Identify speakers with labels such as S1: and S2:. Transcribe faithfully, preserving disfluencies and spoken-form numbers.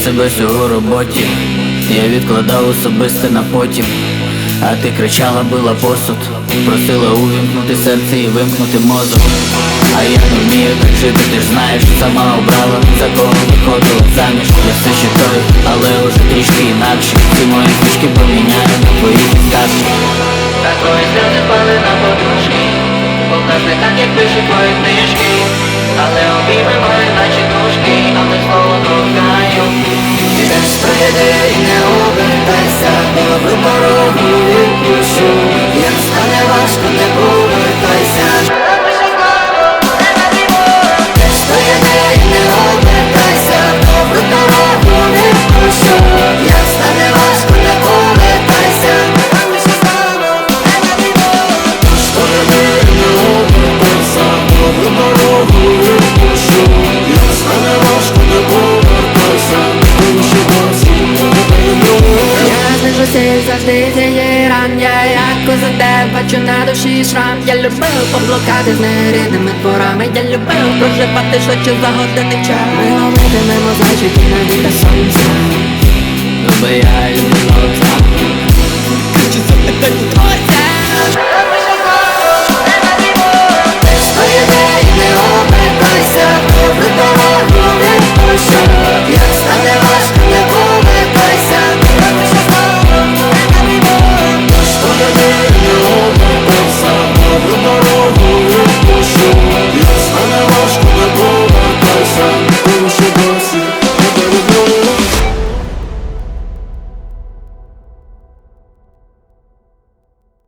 S1: себе всього у роботі. Я відкладав особисте на потім, а ти кричала, била посуд, просила увімкнути серце і вимкнути мозок. А я не вмію так жити, ти ж знаєш, сама обрала, за кого виходила заміж. Я все ще той, але уже трішки інакше. Ці мої фішки поміняю на твої підставки. Такої сльози впали на подушки, бо в нас не так, як пишуть твої книжки. Але обійми мої наче дужки, а ми слово кохаю. Ідеш прийди і не обертайся, добру дорогу відпущу. Як стане важко, не повертайся. Ідеш прийди і не обертайся, добру дорогу відпущу. Як стане важко, не повертайся. Ідеш прийди і не обертайся, добру дорогу відпущу. Як стане важко, не повертайся.
S2: Я знижуся і завжди цієї ран. Я як за тебе бачу на душі шрам. Я любив поблукати з нерідними творами. Я любив проживати швидше за годинний час. Ми ловитимемо зайчики на віта сонця.
S1: Люби я, люблю,
S3: Хочу запитати тварь.